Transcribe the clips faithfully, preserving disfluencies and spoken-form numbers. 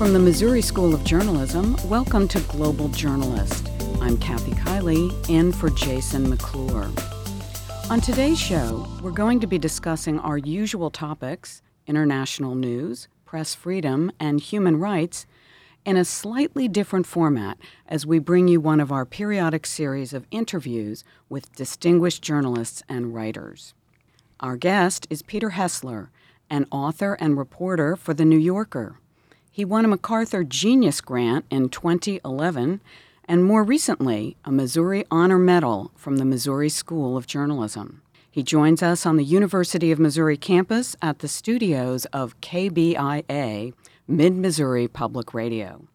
From the Missouri School of Journalism, welcome to Global Journalist. I'm Kathy Kiley, in for Jason McClure. On today's show, we're going to be discussing our usual topics, international news, press freedom, and human rights, in a slightly different format as we bring you one of our periodic series of interviews with distinguished journalists and writers. Our guest is Peter Hessler, an author and reporter for The New Yorker. He won a MacArthur Genius Grant in twenty eleven and more recently a Missouri Honor Medal from the Missouri School of Journalism. He joins us on the University of Missouri campus at the studios of K B I A, Mid-Missouri Public Radio.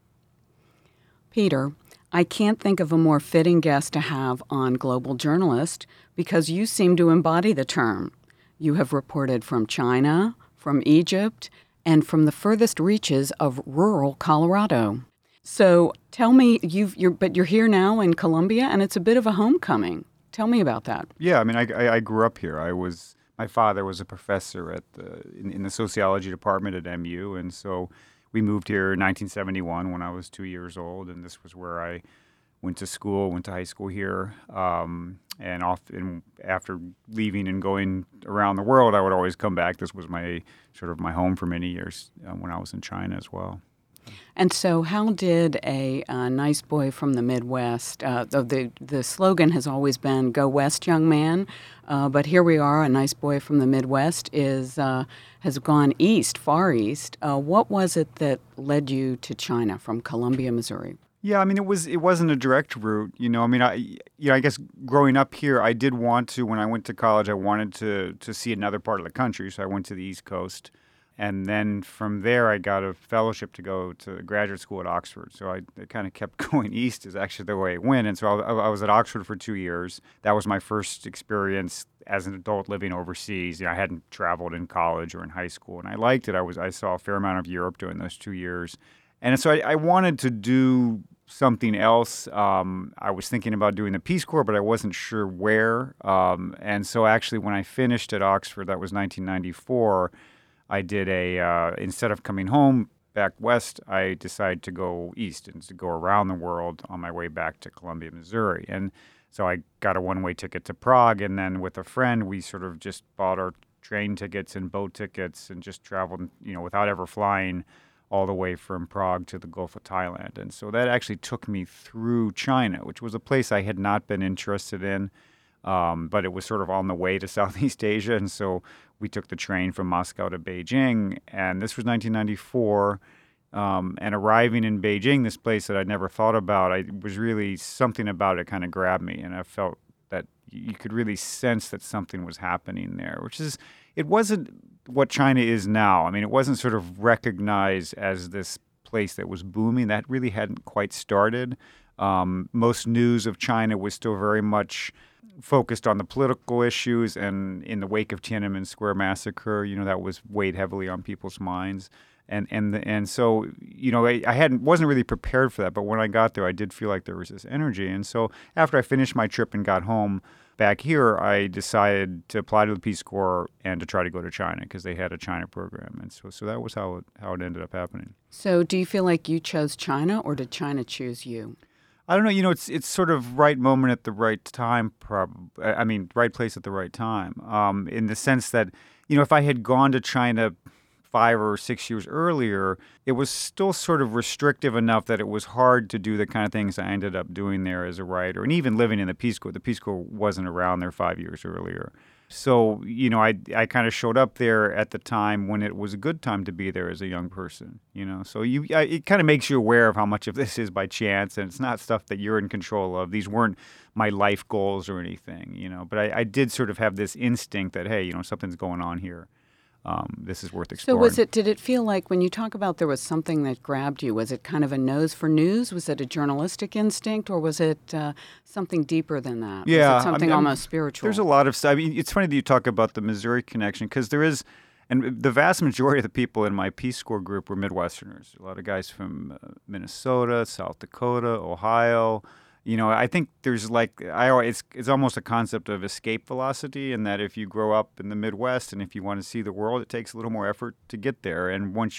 Peter, I can't think of a more fitting guest to have on Global Journalist because you seem to embody the term. You have reported from China, from Egypt, and from the furthest reaches of rural Colorado. So tell me, you've, you're, but you're here now in Columbia, and it's a bit of a homecoming. Tell me about that. Yeah, I mean, I, I, I grew up here. I was my father was a professor at the in, in the sociology department at M U, and so we moved here in nineteen seventy-one when I was two years old, and this was where I went to school, went to high school here. Um, and often after leaving and going around the world, I would always come back. This was my sort of my home for many years uh, when I was in China as well. And so how did a, a nice boy from the Midwest, uh, the, the slogan has always been, go west, young man, uh, but here we are, a nice boy from the Midwest is uh, has gone east, far east. Uh, what was it that led you to China from Columbia, Missouri? Yeah, I mean, it was it wasn't a direct route, you know. I mean, I you know, I guess growing up here, I did want to. When I went to college, I wanted to to see another part of the country, so I went to the East Coast, and then from there, I got a fellowship to go to graduate school at Oxford. So I it kind of kept going east is actually the way it went, and so I, I was at Oxford for two years. That was my first experience as an adult living overseas. You know, I hadn't traveled in college or in high school, and I liked it. I was I saw a fair amount of Europe during those two years. And so I, I wanted to do something else. Um, I was thinking about doing the Peace Corps, but I wasn't sure where. Um, and so actually when I finished at Oxford, that was nineteen ninety-four, I did a, uh, instead of coming home back west, I decided to go east and to go around the world on my way back to Columbia, Missouri. And so I got a one-way ticket to Prague, and then with a friend, we sort of just bought our train tickets and boat tickets and just traveled, you know, without ever flying all the way from Prague to the Gulf of Thailand. And so that actually took me through China, which was a place I had not been interested in, um, but it was sort of on the way to Southeast Asia. And so we took the train from Moscow to Beijing, and this was nineteen ninety-four. Um, and arriving in Beijing, this place that I'd never thought about, I was really, something about it kind of grabbed me, and I felt that you could really sense that something was happening there, which is, it wasn't what China is now. I mean, it wasn't sort of recognized as this place that was booming. That really hadn't quite started. Um, most news of China was still very much focused on the political issues, and in the wake of Tiananmen Square massacre, you know, that was weighed heavily on people's minds. And and and so, you know, I, I hadn't wasn't really prepared for that. But when I got there, I did feel like there was this energy. And so after I finished my trip and got home back here, I decided to apply to the Peace Corps and to try to go to China because they had a China program. And so so that was how it, how it ended up happening. So do you feel like you chose China, or did China choose you? I don't know. You know, it's it's sort of right moment at the right time. Prob- I mean, right place at the right time. Um, in the sense that, you know, if I had gone to China five or six years earlier, it was still sort of restrictive enough that it was hard to do the kind of things I ended up doing there as a writer. And even living in the Peace Corps, the Peace Corps wasn't around there five years earlier. So, you know, I I kind of showed up there at the time when it was a good time to be there as a young person, you know. So you I, it kind of makes you aware of how much of this is by chance, and it's not stuff that you're in control of. These weren't my life goals or anything, you know. But I, I did sort of have this instinct that, hey, you know, something's going on here. Um, this is worth exploring. So was it, did it feel like when you talk about there was something that grabbed you, was it kind of a nose for news? Was it a journalistic instinct, or was it uh, something deeper than that? Yeah. Was it something I mean, almost spiritual? There's a lot of stuff. I mean, it's funny that you talk about the Missouri connection, because there is, and the vast majority of the people in my Peace Corps group were Midwesterners. A lot of guys from uh, Minnesota, South Dakota, Ohio. You know, I think there's like, I always, it's, it's almost a concept of escape velocity, in that if you grow up in the Midwest and if you want to see the world, it takes a little more effort to get there. And once you're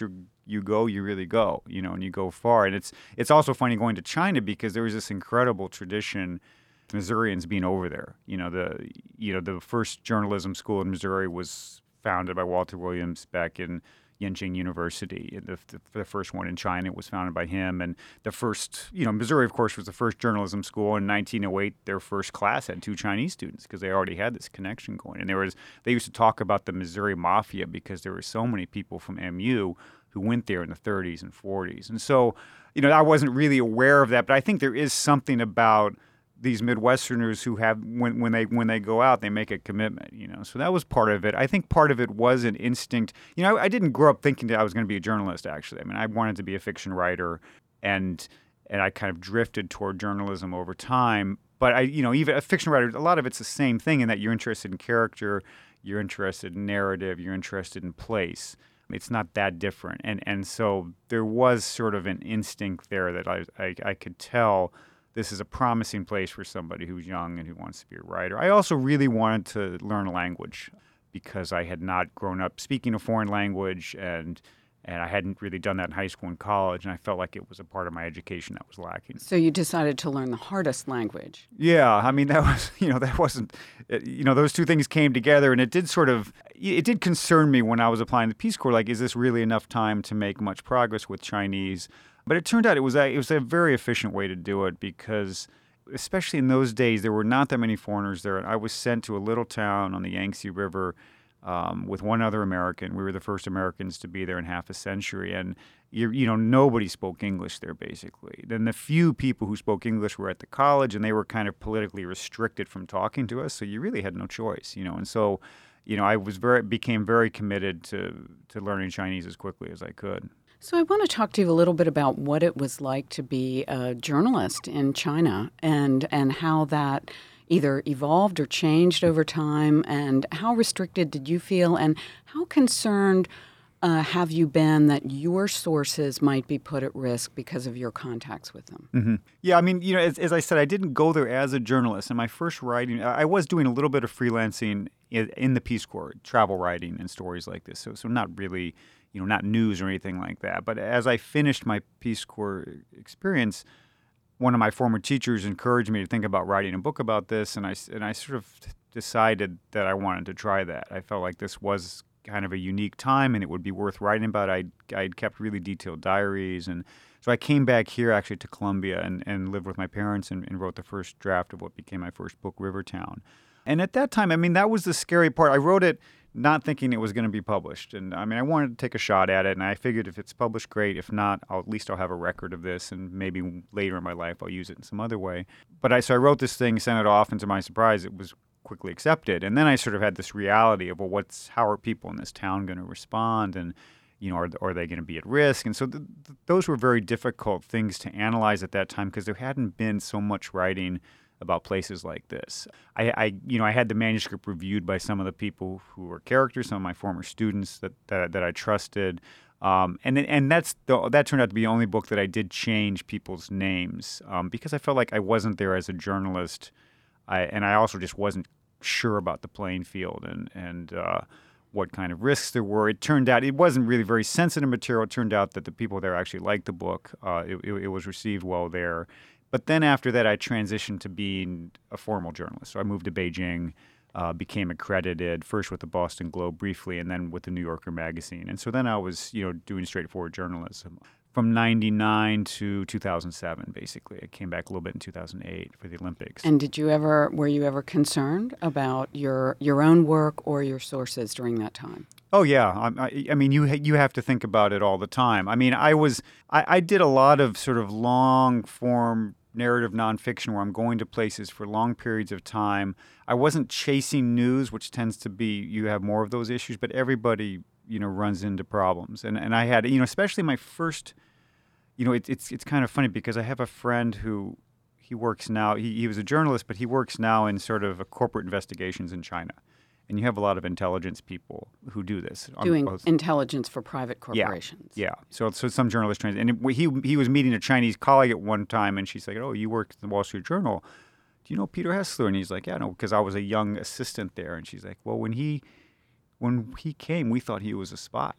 you go, you really go, you know, and you go far. And it's it's also funny going to China because there was this incredible tradition, Missourians being over there. You know, the you know the first journalism school in Missouri was founded by Walter Williams back in Yenching University. The, the, the first one in China was founded by him. And the first, you know, Missouri, of course, was the first journalism school. In nineteen oh eight, their first class had two Chinese students because they already had this connection going. And there was, they used to talk about the Missouri Mafia because there were so many people from M U who went there in the thirties and forties. And so, you know, I wasn't really aware of that, but I think there is something about these Midwesterners who have, when, when they when they go out, they make a commitment, you know. So that was part of it. I think part of it was an instinct. You know, I, I didn't grow up thinking that I was going to be a journalist, actually. I mean, I wanted to be a fiction writer, and and I kind of drifted toward journalism over time. But, I, you know, even a fiction writer, a lot of it's the same thing in that you're interested in character, you're interested in narrative, you're interested in place. It's not that different. And, and so there was sort of an instinct there that I I, I could tell this is a promising place for somebody who's young and who wants to be a writer. I also really wanted to learn a language because I had not grown up speaking a foreign language, and and I hadn't really done that in high school and college, and I felt like it was a part of my education that was lacking. So you decided to learn the hardest language. Yeah, I mean, that was, you know, that wasn't, you know, those two things came together, and it did sort of, it did concern me when I was applying to the Peace Corps, like, is this really enough time to make much progress with Chinese? But it turned out it was a, it was a very efficient way to do it because, especially in those days, there were not that many foreigners there. I was sent to a little town on the Yangtze River um, with one other American. We were the first Americans to be there in half a century. And, you, you know, nobody spoke English there, basically. Then the few people who spoke English were at the college, and they were kind of politically restricted from talking to us. So you really had no choice, you know. And so, you know, I was very became very committed to, to learning Chinese as quickly as I could. So I want to talk to you a little bit about what it was like to be a journalist in China and and how that either evolved or changed over time, and how restricted did you feel, and how concerned uh, have you been that your sources might be put at risk because of your contacts with them? Mm-hmm. Yeah, I mean, you know, as, as I said, I didn't go there as a journalist. In my first writing, I was doing a little bit of freelancing in, in the Peace Corps, travel writing and stories like this, so so not really, you know, not news or anything like that. But as I finished my Peace Corps experience, one of my former teachers encouraged me to think about writing a book about this, and I, and I sort of decided that I wanted to try that. I felt like this was kind of a unique time, and it would be worth writing about. I'd, I'd kept really detailed diaries, and so I came back here actually to Columbia and, and lived with my parents and, and wrote the first draft of what became my first book, Rivertown. And at that time, I mean, that was the scary part. I wrote it not thinking it was going to be published. And I mean, I wanted to take a shot at it, and I figured if it's published, great. If not, I'll, at least I'll have a record of this, and maybe later in my life I'll use it in some other way. But I so I wrote this thing, sent it off, and to my surprise, it was quickly accepted. And then I sort of had this reality of, well, what's how are people in this town going to respond, and you know, are, are they going to be at risk? And so th- th- those were very difficult things to analyze at that time because there hadn't been so much writing about places like this. I, I, you know, I had the manuscript reviewed by some of the people who were characters, some of my former students that that, that I trusted, um, and and that's the, that turned out to be the only book that I did change people's names um, because I felt like I wasn't there as a journalist, I, and I also just wasn't sure about the playing field and and uh, what kind of risks there were. It turned out it wasn't really very sensitive material. It turned out that the people there actually liked the book. Uh, it, it, it was received well there. But then after that, I transitioned to being a formal journalist. So I moved to Beijing, uh, became accredited, first with the Boston Globe briefly, and then with the New Yorker magazine. And so then I was, you know, doing straightforward journalism from ninety-nine to two thousand seven, basically. I came back a little bit in two thousand eight for the Olympics. And did you ever, were you ever concerned about your your own work or your sources during that time? Oh yeah, I, I mean, you you have to think about it all the time. I mean, I was I, I did a lot of sort of long form narrative nonfiction where I'm going to places for long periods of time. I wasn't chasing news, which tends to be, you have more of those issues, but everybody, you know, runs into problems. And and I had, you know, especially my first, you know, it, it's it's kind of funny because I have a friend who, he works now, he, he was a journalist, but he works now in sort of a corporate investigations in China. And you have a lot of intelligence people who do this. Doing both. Intelligence for private corporations. Yeah, yeah. So, so some journalists, trans- and it, he he was meeting a Chinese colleague at one time, and she's like, "Oh, you work at the Wall Street Journal. Do you know Peter Hessler?" And he's like, "Yeah, no, because I was a young assistant there." And she's like, "Well, when he when he came, we thought he was a spy."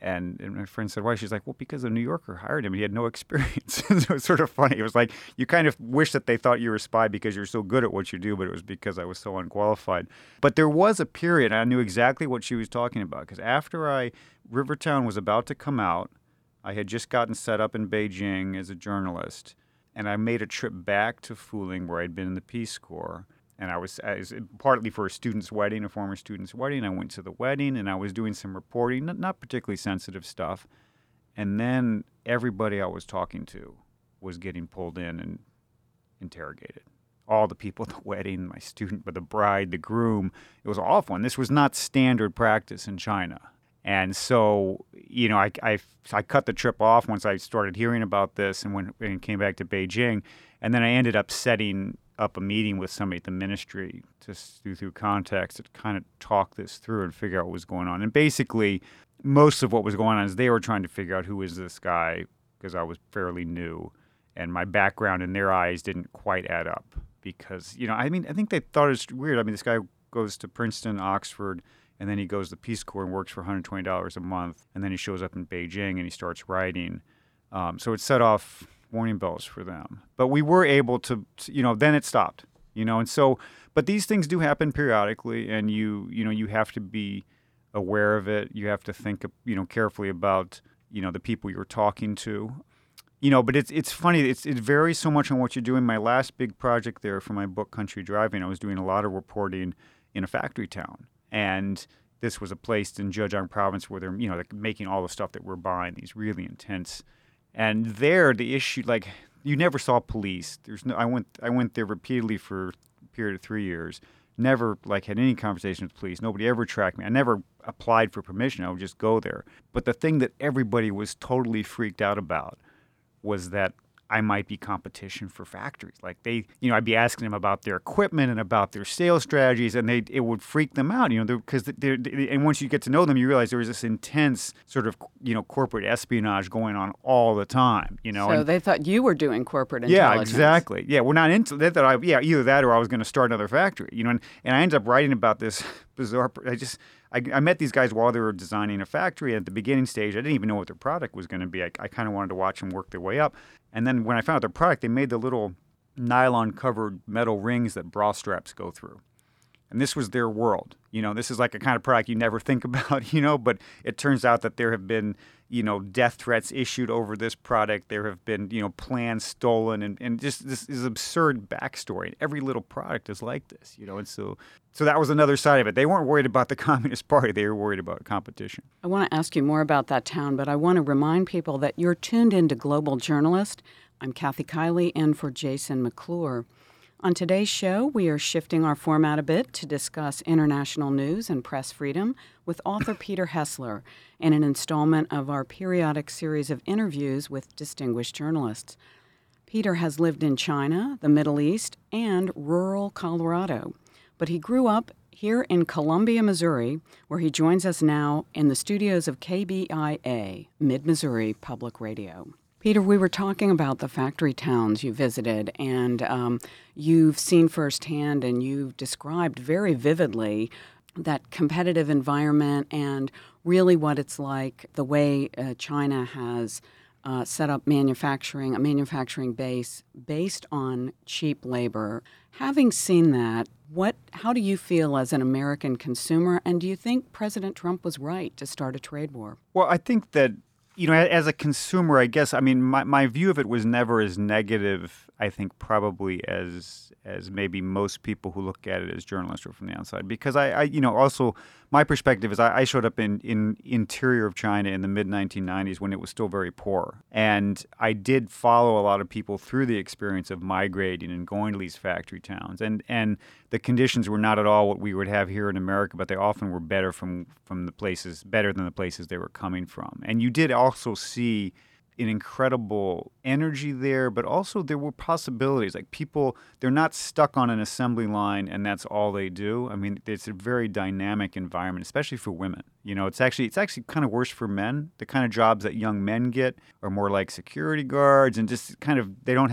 And, and my friend said, why? She's like, well, because the New Yorker hired him. He had no experience. So it was sort of funny. It was like you kind of wish that they thought you were a spy because you're so good at what you do, but it was because I was so unqualified. But there was a period, I knew exactly what she was talking about, because after I, Rivertown was about to come out, I had just gotten set up in Beijing as a journalist, and I made a trip back to Fuling where I'd been in the Peace Corps. And I was, I was partly for a student's wedding, a former student's wedding. I went to the wedding, and I was doing some reporting, not, not particularly sensitive stuff. And then everybody I was talking to was getting pulled in and interrogated. All the people at the wedding, my student, but the bride, the groom. It was awful. And this was not standard practice in China. And so, you know, I, I, I cut the trip off once I started hearing about this and when and came back to Beijing. And then I ended up setting up a meeting with somebody at the ministry to do through context to kind of talk this through and figure out what was going on. And basically, most of what was going on is they were trying to figure out who is this guy, because I was fairly new, and my background in their eyes didn't quite add up. Because, you know, I mean, I think they thought it was weird. I mean, this guy goes to Princeton, Oxford, and then he goes to the Peace Corps and works for one hundred twenty dollars a month, and then he shows up in Beijing and he starts writing. Um, so it set off warning bells for them. But we were able to, you know, then it stopped, you know, and so, but these things do happen periodically, and you, you know, you have to be aware of it. You have to think, you know, carefully about, you know, the people you're talking to, you know, but it's, it's funny. It's, it varies so much on what you're doing. My last big project there for my book, Country Driving, I was doing a lot of reporting in a factory town. And this was a place in Zhejiang province where they're, you know, they're making all the stuff that we're buying, these really intense. And there, the issue, like, you never saw police. There's no. I went. I went there repeatedly for a period of three years. Never, like, had any conversation with police. Nobody ever tracked me. I never applied for permission. I would just go there. But the thing that everybody was totally freaked out about was that I might be competition for factories. Like they, you know, I'd be asking them about their equipment and about their sales strategies, and they it would freak them out, you know, because they're, they're, and once you get to know them, you realize there was this intense sort of, you know, corporate espionage going on all the time, you know. So and, they thought you were doing corporate yeah, intelligence. exactly. Yeah, we're not into. They thought I, yeah, either that or I was going to start another factory, you know. And, and I ended up writing about this bizarre. I just. I, I met these guys while they were designing a factory. At the beginning stage, I didn't even know what their product was going to be. I, I kind of wanted to watch them work their way up. And then when I found out their product, they made the little nylon-covered metal rings that bra straps go through. And this was their world. You know, this is like a kind of product you never think about, you know, but it turns out that there have been, you know, death threats issued over this product. There have been, you know, plans stolen, and, and just this is absurd backstory. Every little product is like this, you know, and so so that was another side of it. They weren't worried about the Communist Party. They were worried about competition. I want to ask you more about that town, but I want to remind people that you're tuned into Global Journalist. I'm Kathy Kiley, in for Jason McClure. On today's show, we are shifting our format a bit to discuss international news and press freedom with author Peter Hessler in an installment of our periodic series of interviews with distinguished journalists. Peter has lived in China, the Middle East, and rural Colorado, but he grew up here in Columbia, Missouri, where he joins us now in the studios of K B I A, Mid-Missouri Public Radio. Peter, we were talking about the factory towns you visited, and um, you've seen firsthand and you've described very vividly that competitive environment and really what it's like, the way uh, China has uh, set up manufacturing, a manufacturing base based on cheap labor. Having seen that, what, how do you feel as an American consumer, and do you think President Trump was right to start a trade war? Well, I think that, you know, as a consumer, I guess, I mean, my, my view of it was never as negative, I think, probably as as maybe most people who look at it as journalists or from the outside. Because I, I you know, also my perspective is I, I showed up in, in interior of China in the mid nineteen nineties when it was still very poor. And I did follow a lot of people through the experience of migrating and going to these factory towns. And and the conditions were not at all what we would have here in America, but they often were better from, from the places, better than the places they were coming from. And you did also see an incredible energy there, but also there were possibilities. Like people, they're not stuck on an assembly line and that's all they do. I mean, it's a very dynamic environment, especially for women. You know, it's actually it's actually kind of worse for men. The kind of jobs that young men get are more like security guards and just kind of, they don't have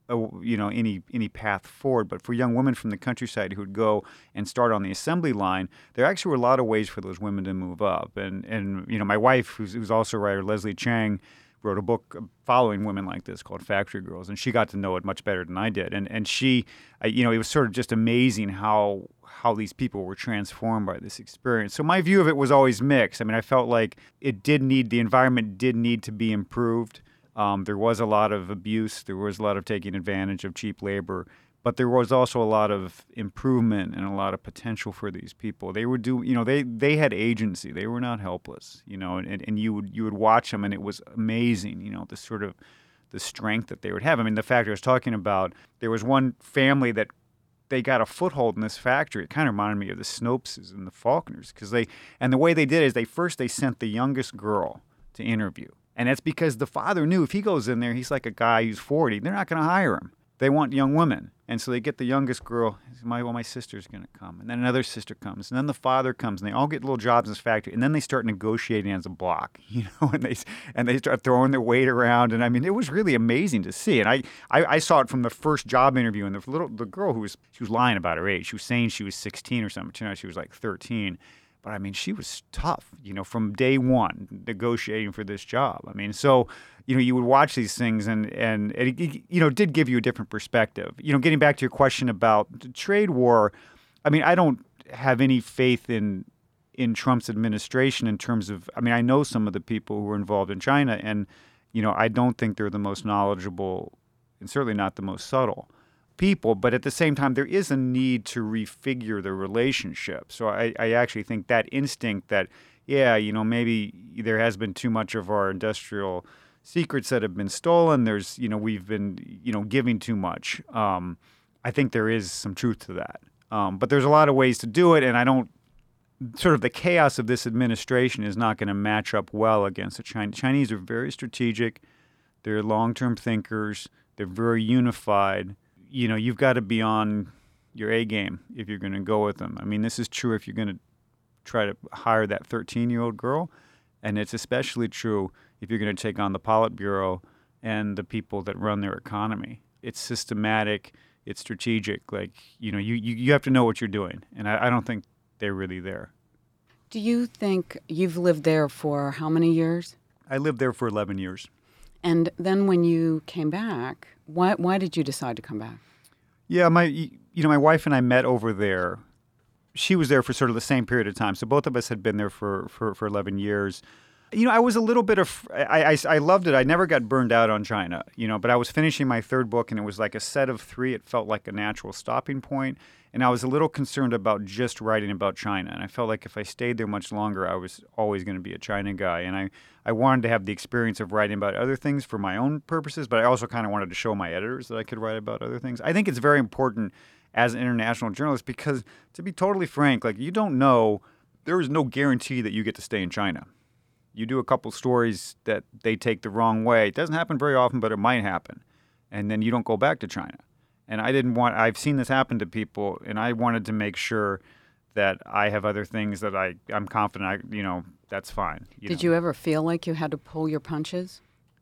a, you know, any any path forward. But for young women from the countryside who would go and start on the assembly line, there actually were a lot of ways for those women to move up. And and you know, my wife, who's, who's also a writer, Leslie Chang, wrote a book following women like this called Factory Girls, and she got to know it much better than I did. And and she, you know, it was sort of just amazing how how these people were transformed by this experience. So my view of it was always mixed. I mean, I felt like it did need, the environment did need to be improved. Um, there was a lot of abuse. There was a lot of taking advantage of cheap labor. But there was also a lot of improvement and a lot of potential for these people. They would do, you know, they, they had agency. They were not helpless, you know, and, and you would you would watch them, and it was amazing, you know, the sort of the strength that they would have. I mean, the factory I was talking about, there was one family that they got a foothold in this factory. It kind of reminded me of the Snopes and the Faulkners, because they, and the way they did it is they first they sent the youngest girl to interview, and that's because the father knew if he goes in there, he's like a guy who's forty. They're not going to hire him. They want young women. And so they get the youngest girl. My, well, my sister's going to come. And then another sister comes. And then the father comes. And they all get little jobs in this factory. And then they start negotiating as a block, you know, and they and they start throwing their weight around. And I mean, it was really amazing to see. And I, I, I saw it from the first job interview. And the little the girl who was, she was lying about her age. She was saying she was sixteen or something. Turned out she was like thirteen. But I mean, she was tough, you know, from day one, negotiating for this job. I mean, so, you know, you would watch these things and, and it, it, you know, did give you a different perspective. You know, getting back to your question about the trade war, I mean, I don't have any faith in in Trump's administration in terms of, I mean, I know some of the people who were involved in China, and, you know, I don't think they're the most knowledgeable and certainly not the most subtle people, but at the same time, there is a need to refigure the relationship. So I, I actually think that instinct that, yeah, you know, maybe there has been too much of our industrial secrets that have been stolen. There's, you know, we've been, you know, giving too much. Um, I think there is some truth to that. Um, but there's a lot of ways to do it, and I don't, sort of the chaos of this administration is not going to match up well against the Chinese. Chinese are very strategic. They're long-term thinkers. They're very unified. You know, you've got to be on your A game if you're going to go with them. I mean, this is true if you're going to try to hire that thirteen-year-old girl, and it's especially true if you're going to take on the Politburo and the people that run their economy. It's systematic. It's strategic. Like, you know, you, you, you have to know what you're doing, and I, I don't think they're really there. Do you think you've lived there for how many years? I lived there for eleven years. And then when you came back, why why did you decide to come back? Yeah, my you know my wife and I met over there. She was there for sort of the same period of time, so both of us had been there for for, for eleven years. You know, I was a little bit of I, I I loved it. I never got burned out on China, you know, but I was finishing my third book, and it was like a set of three. It felt like a natural stopping point, and I was a little concerned about just writing about China. And I felt like if I stayed there much longer, I was always going to be a China guy. And I, I wanted to have the experience of writing about other things for my own purposes, but I also kind of wanted to show my editors that I could write about other things. I think it's very important as an international journalist because, to be totally frank, like you don't know, there is no guarantee that you get to stay in China. You do a couple stories that they take the wrong way. It doesn't happen very often, but it might happen. And then you don't go back to China. And I didn't want, I've seen this happen to people, and I wanted to make sure that I have other things that I, I'm confident, I, you know, that's fine. You Did know. you ever feel like you had to pull your punches?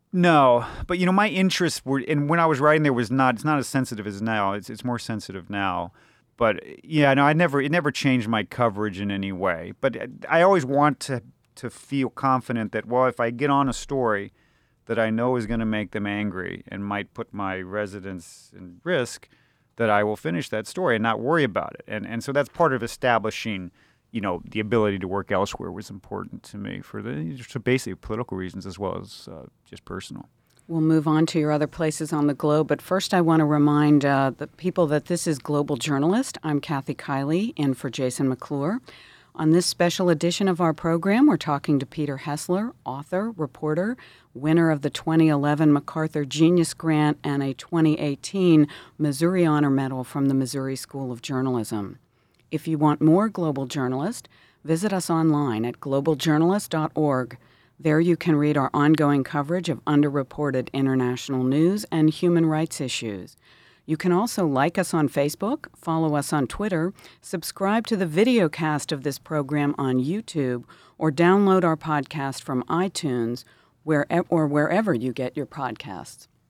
No, but, you know, my interests were, and when I was writing there was not, it's not as sensitive as now. It's it's more sensitive now. But, yeah, no, I never, it never changed my coverage in any way. But I always want to, to feel confident that, well, if I get on a story that I know is going to make them angry and might put my residents in risk, that I will finish that story and not worry about it. And and so that's part of establishing, you know, the ability to work elsewhere was important to me for the for basically political reasons as well as uh, just personal. We'll move on to your other places on the globe, but first I want to remind uh, the people that this is Global Journalist. I'm Kathy Kiley, in for Jason McClure. On this special edition of our program, we're talking to Peter Hessler, author, reporter, winner of the twenty eleven MacArthur Genius Grant and a twenty eighteen Missouri Honor Medal from the Missouri School of Journalism. If you want more Global Journalist, visit us online at global journalist dot org. There you can read our ongoing coverage of underreported international news and human rights issues. You can also like us on Facebook, follow us on Twitter, subscribe to the video cast of this program on YouTube, or download our podcast from iTunes where, or wherever you get your podcasts.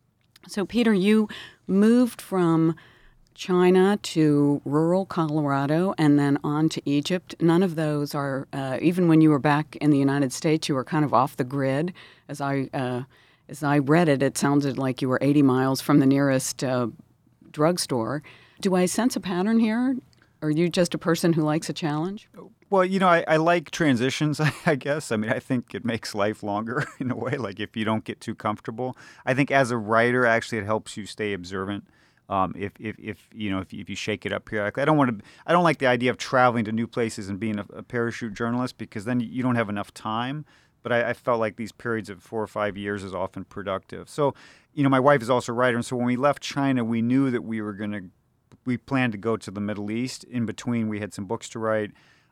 So, Peter, you moved from China to rural Colorado and then on to Egypt. None of those are, uh, even when you were back in the United States, you were kind of off the grid. As I uh, as I read it, it sounded like you were eighty miles from the nearest uh, drugstore. Do I sense a pattern here? Are you just a person who likes a challenge? Well, you know, I, I like transitions, I guess. I mean, I think it makes life longer in a way, like if you don't get too comfortable. I think as a writer, actually, it helps you stay observant. Um, if, if, if, you know, if, if you shake it up periodically. I don't want to, I don't like the idea of traveling to new places and being a, a parachute journalist because then you don't have enough time. But I, I felt like these periods of four or five years is often productive. So, you know, my wife is also a writer. And so when we left China, we knew that we were going to, we planned to go to the Middle East. In between, we had some books to write.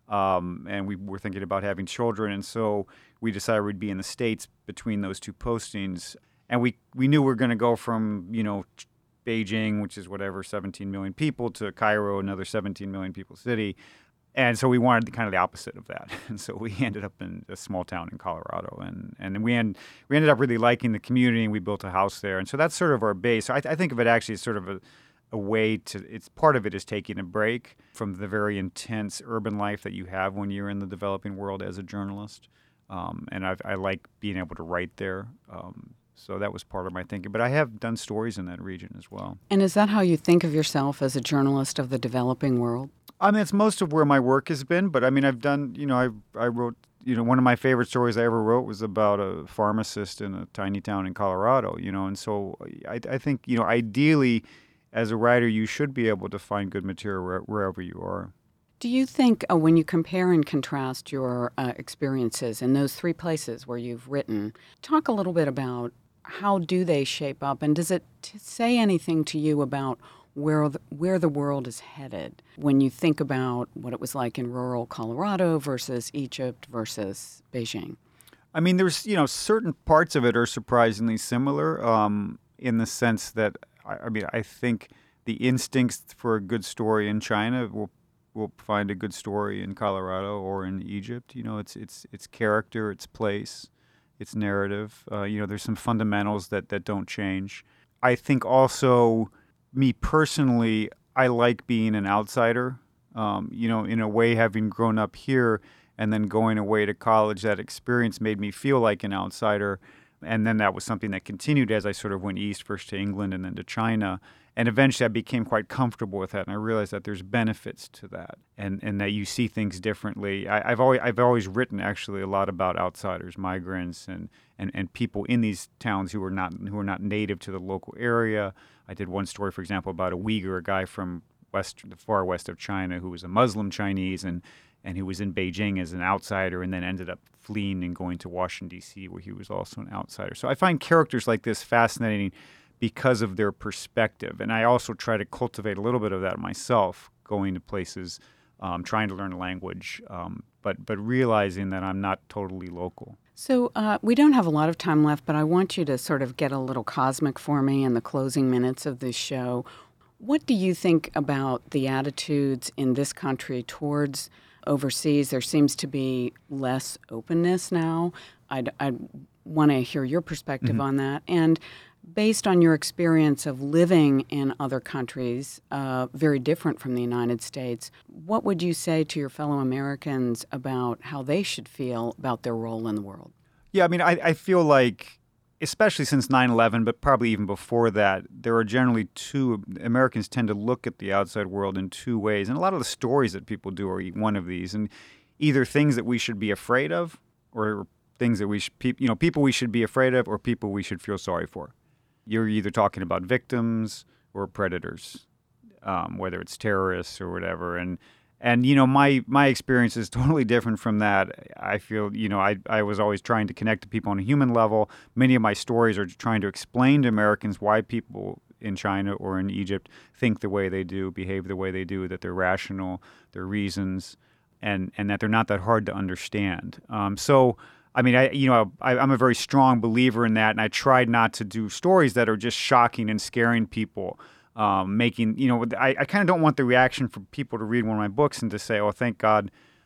Um, and we were thinking about having children. And so we decided we'd be in the States between those two postings. And we, we knew we were going to go from, you know, Beijing, which is whatever, seventeen million people, to Cairo, another seventeen million people city. And so we wanted kind of the opposite of that. And so we ended up in a small town in Colorado. And, and we, end, we ended up really liking the community, and we built a house there. And so that's sort of our base. So I, I think of it actually as sort of a, a way to, it's part of it is taking a break from the very intense urban life that you have when you're in the developing world as a journalist. Um, and I've, I like being able to write there. Um, So that was part of my thinking. But I have done stories in that region as well. And is that how you think of yourself as a journalist of the developing world? I mean, it's most of where my work has been. But I mean, I've done, you know, I I wrote, you know, one of my favorite stories I ever wrote was about a pharmacist in a tiny town in Colorado, you know. And so I, I think, you know, ideally, as a writer, you should be able to find good material where, wherever you are. Do you think uh, when you compare and contrast your uh, experiences in those three places where you've written, talk a little bit about how do they shape up, and does it t- say anything to you about where the, where the world is headed when you think about what it was like in rural Colorado versus Egypt versus Beijing? I mean, there's, you know, certain parts of it are surprisingly similar um, in the sense that, I, I mean, I think the instincts for a good story in China will will find a good story in Colorado or in Egypt. You know, it's it's it's character, it's place. It's narrative. Uh, you know, there's some fundamentals that, that don't change. I think also, me personally, I like being an outsider. Um, you know, in a way, having grown up here and then going away to college, that experience made me feel like an outsider. And then that was something that continued as I sort of went east, first to England and then to China. And eventually I became quite comfortable with that, and I realized that there's benefits to that, and, and that you see things differently. I, I've always I've always written actually a lot about outsiders, migrants, and, and, and people in these towns who are not who are not native to the local area. I did one story, for example, about a Uyghur, a guy from west the far west of China who was a Muslim Chinese, and and who was in Beijing as an outsider, and then ended up fleeing and going to Washington, D C, where he was also an outsider. So I find characters like this fascinating because of their perspective. And I also try to cultivate a little bit of that myself, going to places, um, trying to learn a language, um, but, but realizing that I'm not totally local. So uh, we don't have a lot of time left, but I want you to sort of get a little cosmic for me in the closing minutes of this show. What do you think about the attitudes in this country towards overseas? There seems to be less openness now. I'd, I'd want to hear your perspective mm-hmm. on that. And based on your experience of living in other countries, uh, very different from the United States, what would you say to your fellow Americans about how they should feel about their role in the world? Yeah, I mean, I, I feel like, especially since nine eleven, but probably even before that, there are generally two, Americans tend to look at the outside world in two ways. And a lot of the stories that people do are one of these. And either things that we should be afraid of, or things that we should, you know, people we should be afraid of, or people we should feel sorry for. You're either talking about victims or predators, um, whether it's terrorists or whatever. And, and you know, my, my experience is totally different from that. I feel, you know, I, I was always trying to connect to people on a human level. Many of my stories are trying to explain to Americans why people in China or in Egypt think the way they do, behave the way they do, that they're rational, their reasons, and, and that they're not that hard to understand. Um, so... I mean, I you know, I, I'm a very strong believer in that, and I tried not to do stories that are just shocking and scaring people, um, making, you know, I, I kind of don't want the reaction for people to read one of my books and to say, oh, thank God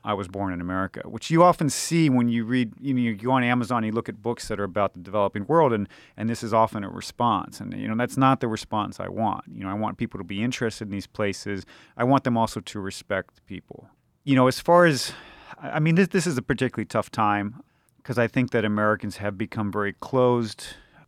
I was born in America, which you often see when you read, you know, you go on Amazon, you look at books that are about the developing world, and, and this is often a response. And, you know, that's not the response I want. You know, I want people to be interested in these places. I want them also to respect people. You know, as far as, I mean, this, this is a particularly tough time because I think that Americans have become very closed.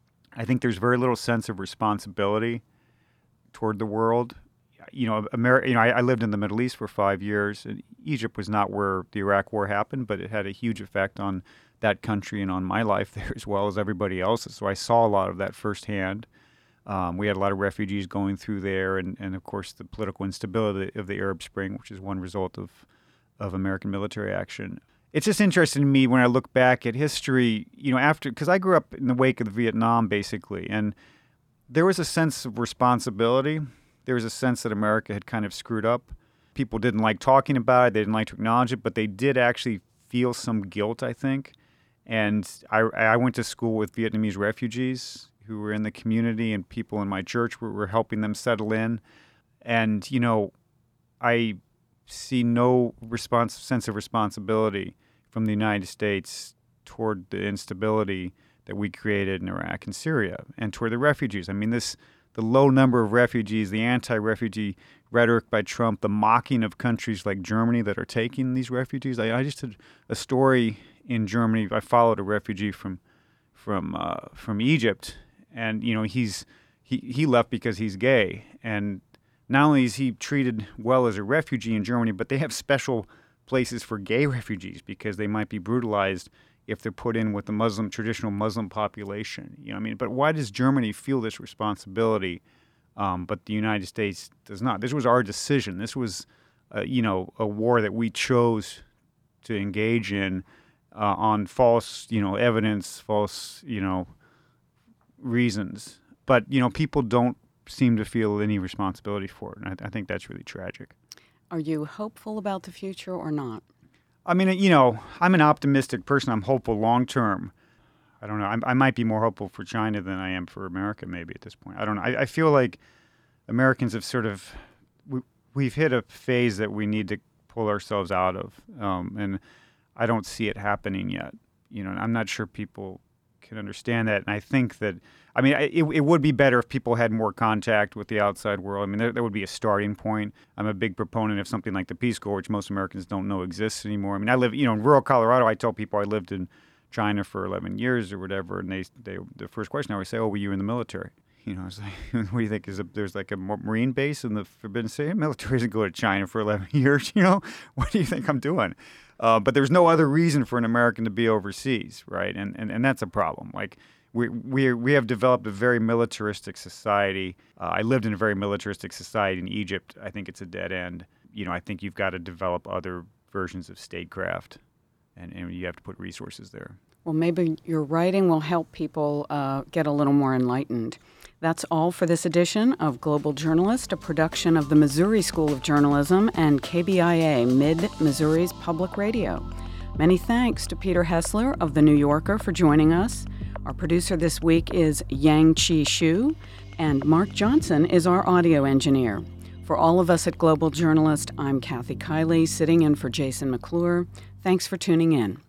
I think there's very little sense of responsibility toward the world. You know, Ameri- you know, I, I lived in the Middle East for five years. And Egypt was not where the Iraq War happened, but it had a huge effect on that country and on my life there as well as everybody else's. So I saw a lot of that firsthand. Um, we had a lot of refugees going through there, and, and of course the political instability of the Arab Spring, which is one result of, of American military action. It's just interesting to me when I look back at history, you know, after, because I grew up in the wake of the Vietnam, basically, and there was a sense of responsibility. There was a sense that America had kind of screwed up. People didn't like talking about it. They didn't like to acknowledge it, but they did actually feel some guilt, I think. And I, I went to school with Vietnamese refugees who were in the community, and people in my church were, were helping them settle in. And, you know, I see no response, sense of responsibility from the United States toward the instability that we created in Iraq and Syria and toward the refugees. I mean, this... the low number of refugees, the anti-refugee rhetoric by Trump, the mocking of countries like Germany that are taking these refugees. I, I just did a story in Germany. I followed a refugee from from uh, from Egypt, and you know he's he, he left because he's gay. And not only is he treated well as a refugee in Germany, but they have special places for gay refugees because they might be brutalized if they're put in with the Muslim, traditional Muslim population. You know, I mean, but why does Germany feel this responsibility, um, but the United States does not? This was our decision. This was, uh, you know, a war that we chose to engage in uh, on false, you know, evidence, false, you know, reasons. But, you know, people don't seem to feel any responsibility for it. And I, I think that's really tragic. Are you hopeful about the future or not? I mean, you know, I'm an optimistic person. I'm hopeful long term. I don't know. I, I might be more hopeful for China than I am for America maybe at this point. I don't know. I, I feel like Americans have sort of, we, we've hit a phase that we need to pull ourselves out of. Um, and I don't see it happening yet. You know, and I'm not sure people can understand that. And I think that, I mean, it, it would be better if people had more contact with the outside world. I mean, there, there would be a starting point. I'm a big proponent of something like the Peace Corps, which most Americans don't know exists anymore. I mean, I live, you know, in rural Colorado. I tell people I lived in China for eleven years or whatever, and they, they the first question I always say, "Oh, were you in the military?" You know, it's like, what do you think? Is a, there's like a Marine base in the Forbidden City? The military doesn't go to China for eleven years. You know, what do you think I'm doing? Uh, but there's no other reason for an American to be overseas, right? And and, and that's a problem. Like we we we have developed a very militaristic society. Uh, I lived in a very militaristic society in Egypt. I think it's a dead end. You know, I think you've got to develop other versions of statecraft, and, and you have to put resources there. Well, maybe your writing will help people uh, get a little more enlightened. That's all for this edition of Global Journalist, a production of the Missouri School of Journalism and K B I A, Mid-Missouri's Public Radio. Many thanks to Peter Hessler of The New Yorker for joining us. Our producer this week is Yang Chi Shu, and Mark Johnson is our audio engineer. For all of us at Global Journalist, I'm Kathy Kiley, sitting in for Jason McClure. Thanks for tuning in.